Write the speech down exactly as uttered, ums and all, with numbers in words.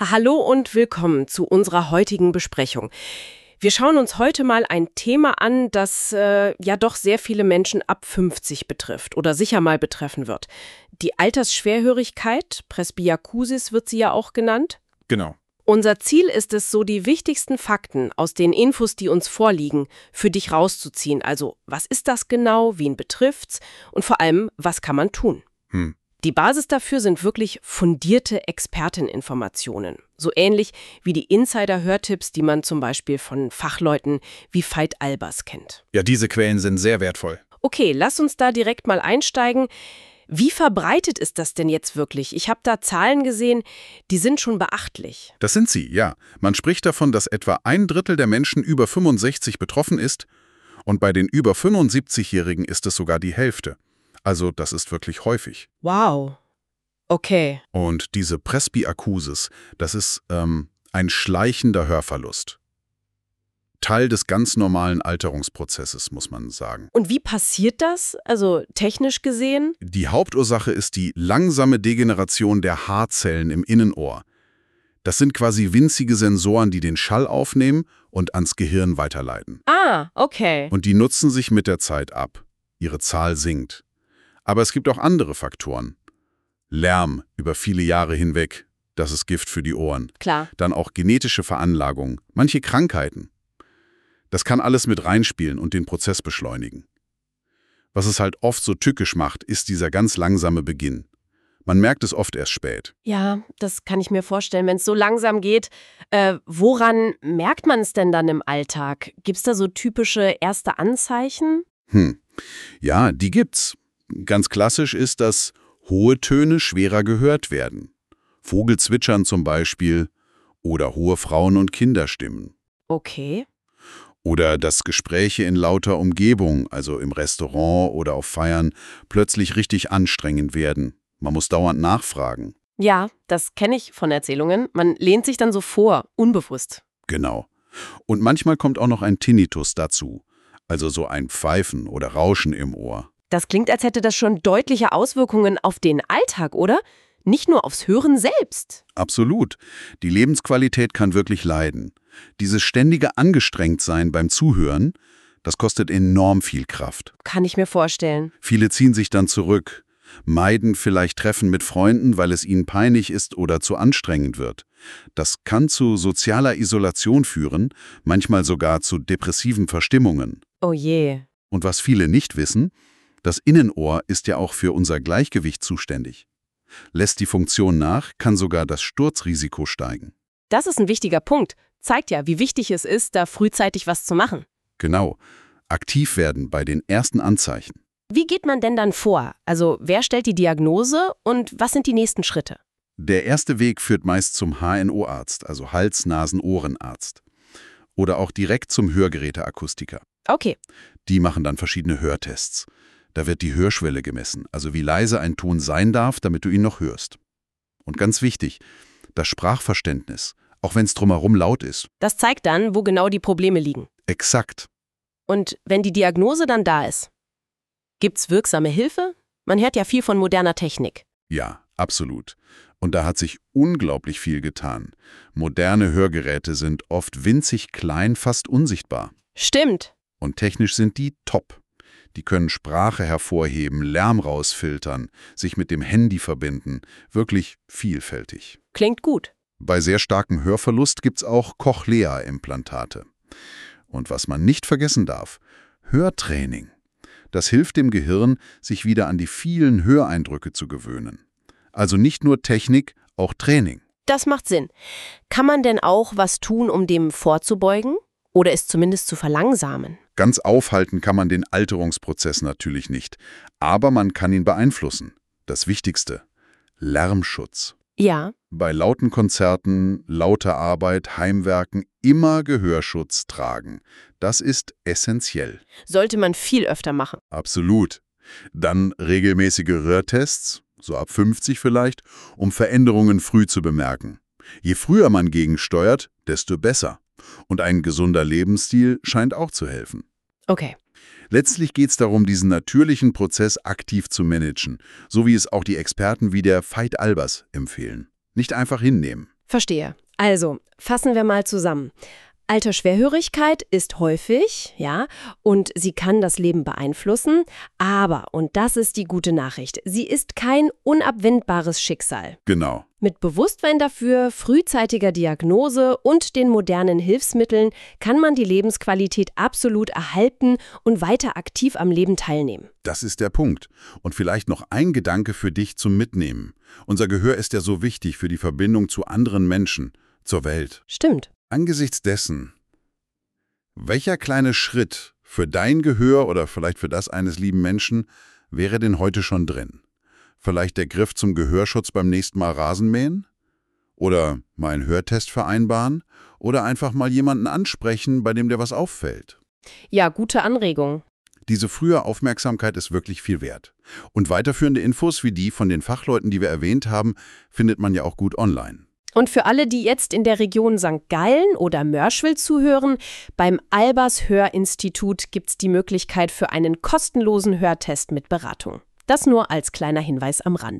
Hallo und willkommen zu unserer heutigen Besprechung. Wir schauen uns heute mal ein Thema an, das äh, ja doch sehr viele Menschen ab fünfzig betrifft oder sicher mal betreffen wird. Die Altersschwerhörigkeit, Presbyakusis wird sie ja auch genannt. Genau. Unser Ziel ist es, so die wichtigsten Fakten aus den Infos, die uns vorliegen, für dich rauszuziehen. Also, was ist das genau, wen betrifft's und vor allem, was kann man tun? Hm. Die Basis dafür sind wirklich fundierte Experteninformationen. So ähnlich wie die Insider-Hörtipps, die man zum Beispiel von Fachleuten wie Veit Albers kennt. Ja, diese Quellen sind sehr wertvoll. Okay, lass uns da direkt mal einsteigen. Wie verbreitet ist das denn jetzt wirklich? Ich habe da Zahlen gesehen, die sind schon beachtlich. Das sind sie, ja. Man spricht davon, dass etwa ein Drittel der Menschen über fünfundsechzig betroffen ist und bei den über fünfundsiebzigjährigen ist es sogar die Hälfte. Also das ist wirklich häufig. Wow. Okay. Und diese Presbyakusis, das ist ähm, ein schleichender Hörverlust. Teil des ganz normalen Alterungsprozesses, muss man sagen. Und wie passiert das, also technisch gesehen? Die Hauptursache ist die langsame Degeneration der Haarzellen im Innenohr. Das sind quasi winzige Sensoren, die den Schall aufnehmen und ans Gehirn weiterleiten. Ah, okay. Und die nutzen sich mit der Zeit ab. Ihre Zahl sinkt. Aber es gibt auch andere Faktoren. Lärm über viele Jahre hinweg, das ist Gift für die Ohren. Klar. Dann auch genetische Veranlagung, manche Krankheiten. Das kann alles mit reinspielen und den Prozess beschleunigen. Was es halt oft so tückisch macht, ist dieser ganz langsame Beginn. Man merkt es oft erst spät. Ja, das kann ich mir vorstellen, wenn es so langsam geht. Äh, woran merkt man es denn dann im Alltag? Gibt es da so typische erste Anzeichen? Hm. Ja, die gibt's. Ganz klassisch ist, dass hohe Töne schwerer gehört werden. Vogelzwitschern zum Beispiel oder hohe Frauen- und Kinderstimmen. Okay. Oder dass Gespräche in lauter Umgebung, also im Restaurant oder auf Feiern, plötzlich richtig anstrengend werden. Man muss dauernd nachfragen. Ja, das kenne ich von Erzählungen. Man lehnt sich dann so vor, unbewusst. Genau. Und manchmal kommt auch noch ein Tinnitus dazu, also so ein Pfeifen oder Rauschen im Ohr. Das klingt, als hätte das schon deutliche Auswirkungen auf den Alltag, oder? Nicht nur aufs Hören selbst. Absolut. Die Lebensqualität kann wirklich leiden. Dieses ständige Angestrengtsein beim Zuhören, das kostet enorm viel Kraft. Kann ich mir vorstellen. Viele ziehen sich dann zurück, meiden vielleicht Treffen mit Freunden, weil es ihnen peinlich ist oder zu anstrengend wird. Das kann zu sozialer Isolation führen, manchmal sogar zu depressiven Verstimmungen. Oh je. Und was viele nicht wissen, das Innenohr ist ja auch für unser Gleichgewicht zuständig. Lässt die Funktion nach, kann sogar das Sturzrisiko steigen. Das ist ein wichtiger Punkt. Zeigt ja, wie wichtig es ist, da frühzeitig was zu machen. Genau. Aktiv werden bei den ersten Anzeichen. Wie geht man denn dann vor? Also, wer stellt die Diagnose und was sind die nächsten Schritte? Der erste Weg führt meist zum H N O-Arzt, also Hals-Nasen-Ohrenarzt. Oder auch direkt zum Hörgeräteakustiker. Okay. Die machen dann verschiedene Hörtests. Da wird die Hörschwelle gemessen, also wie leise ein Ton sein darf, damit du ihn noch hörst. Und ganz wichtig, das Sprachverständnis, auch wenn es drumherum laut ist. Das zeigt dann, wo genau die Probleme liegen. Exakt. Und wenn die Diagnose dann da ist, gibt's wirksame Hilfe? Man hört ja viel von moderner Technik. Ja, absolut. Und da hat sich unglaublich viel getan. Moderne Hörgeräte sind oft winzig klein, fast unsichtbar. Stimmt. Und technisch sind die top. Die können Sprache hervorheben, Lärm rausfiltern, sich mit dem Handy verbinden. Wirklich vielfältig. Klingt gut. Bei sehr starkem Hörverlust gibt's auch Cochlea-Implantate. Und was man nicht vergessen darf, Hörtraining. Das hilft dem Gehirn, sich wieder an die vielen Höreindrücke zu gewöhnen. Also nicht nur Technik, auch Training. Das macht Sinn. Kann man denn auch was tun, um dem vorzubeugen? Oder es zumindest zu verlangsamen? Ganz aufhalten kann man den Alterungsprozess natürlich nicht, aber man kann ihn beeinflussen. Das Wichtigste: Lärmschutz. Ja. Bei lauten Konzerten, lauter Arbeit, Heimwerken immer Gehörschutz tragen. Das ist essentiell. Sollte man viel öfter machen. Absolut. Dann regelmäßige Hörtests, so ab fünfzig vielleicht, um Veränderungen früh zu bemerken. Je früher man gegensteuert, desto besser. Und ein gesunder Lebensstil scheint auch zu helfen. Okay. Letztlich geht es darum, diesen natürlichen Prozess aktiv zu managen, so wie es auch die Experten wie der Veit Albers empfehlen. Nicht einfach hinnehmen. Verstehe. Also, fassen wir mal zusammen. Altersschwerhörigkeit ist häufig, ja, und sie kann das Leben beeinflussen, aber, und das ist die gute Nachricht, sie ist kein unabwendbares Schicksal. Genau. Mit Bewusstsein dafür, frühzeitiger Diagnose und den modernen Hilfsmitteln kann man die Lebensqualität absolut erhalten und weiter aktiv am Leben teilnehmen. Das ist der Punkt. Und vielleicht noch ein Gedanke für dich zum Mitnehmen. Unser Gehör ist ja so wichtig für die Verbindung zu anderen Menschen, zur Welt. Stimmt. Angesichts dessen, welcher kleine Schritt für dein Gehör oder vielleicht für das eines lieben Menschen wäre denn heute schon drin? Vielleicht der Griff zum Gehörschutz beim nächsten Mal Rasenmähen? Oder mal einen Hörtest vereinbaren? Oder einfach mal jemanden ansprechen, bei dem dir was auffällt? Ja, gute Anregung. Diese frühe Aufmerksamkeit ist wirklich viel wert. Und weiterführende Infos wie die von den Fachleuten, die wir erwähnt haben, findet man ja auch gut online. Und für alle, die jetzt in der Region Sankt Gallen oder Mörschwil zuhören, beim Albers Hörinstitut gibt es die Möglichkeit für einen kostenlosen Hörtest mit Beratung. Das nur als kleiner Hinweis am Rande.